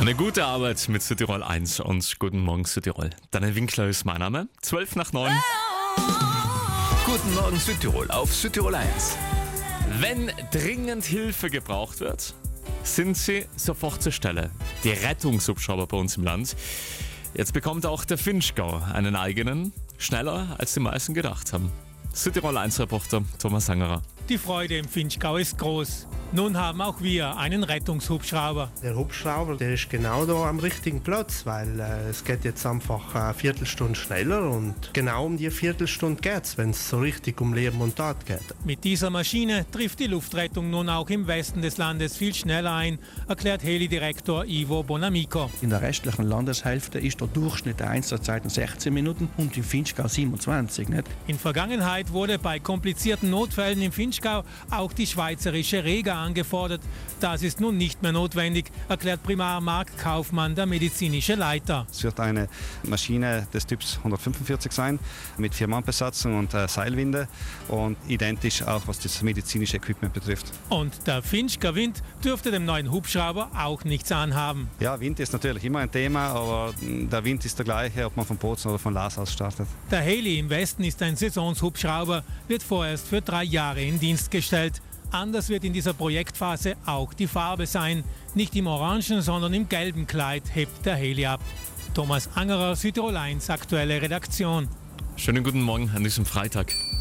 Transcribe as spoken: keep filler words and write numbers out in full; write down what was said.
Eine gute Arbeit mit Südtirol eins und guten Morgen Südtirol. Daniel Winkler ist mein Name. zwölf nach neun. Guten Morgen Südtirol auf Südtirol eins. Wenn dringend Hilfe gebraucht wird, sind sie sofort zur Stelle. Die Rettungshubschrauber bei uns im Land. Jetzt bekommt auch der Vinschgau einen eigenen, schneller als die meisten gedacht haben. Südtirol eins Reporter Thomas Angerer. Die Freude im Vinschgau ist groß. Nun haben auch wir einen Rettungshubschrauber. Der Hubschrauber, der ist genau da am richtigen Platz, weil äh, es geht jetzt einfach eine Viertelstunde schneller und genau um die Viertelstunde geht es, wenn es so richtig um Leben und Tod geht. Mit dieser Maschine trifft die Luftrettung nun auch im Westen des Landes viel schneller ein, erklärt Heli-Direktor Ivo Bonamico. In der restlichen Landeshälfte ist der Durchschnitt der Einsatzzeiten sechzehn Minuten und im Vinschgau siebenundzwanzig. Nicht? In Vergangenheit wurde bei komplizierten Notfällen im Vinschgau auch die schweizerische Rega angefordert. Das ist nun nicht mehr notwendig, erklärt Primar Marc Kaufmann, der medizinische Leiter. Es wird eine Maschine des Typs hundertfünfundvierzig sein, mit Vier-Mann-Besatzung und äh, Seilwinde und identisch auch, was das medizinische Equipment betrifft. Und der Vinschgau Wind dürfte dem neuen Hubschrauber auch nichts anhaben. Ja, Wind ist natürlich immer ein Thema, aber der Wind ist der gleiche, ob man von Bozen oder von Laas aus startet. Der Heli im Westen ist ein Saisonshubschrauber, wird vorerst für drei Jahre in Dienst gestellt. Anders wird in dieser Projektphase auch die Farbe sein. Nicht im orangen, sondern im gelben Kleid hebt der Heli ab. Thomas Angerer, Südtirol eins, aktuelle Redaktion. Schönen guten Morgen an diesem Freitag.